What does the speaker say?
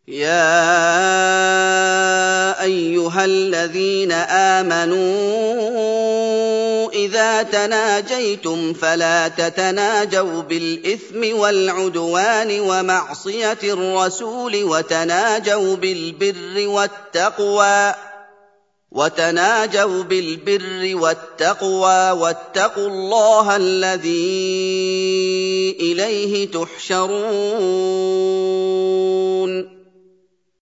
يَا أَيُّهَا الَّذِينَ آمَنُوا إِذَا تَنَاجَيْتُمْ فَلَا تَتَنَاجَوْا بِالْإِثْمِ وَالْعُدْوَانِ وَمَعْصِيَتِ الرَّسُولِ وَتَنَاجَوْا بِالْبِرِّ وَالتَّقْوَىٰ وَاتَّقُوا اللَّهَ الَّذِي إِلَيْهِ تُحْشَرُونَ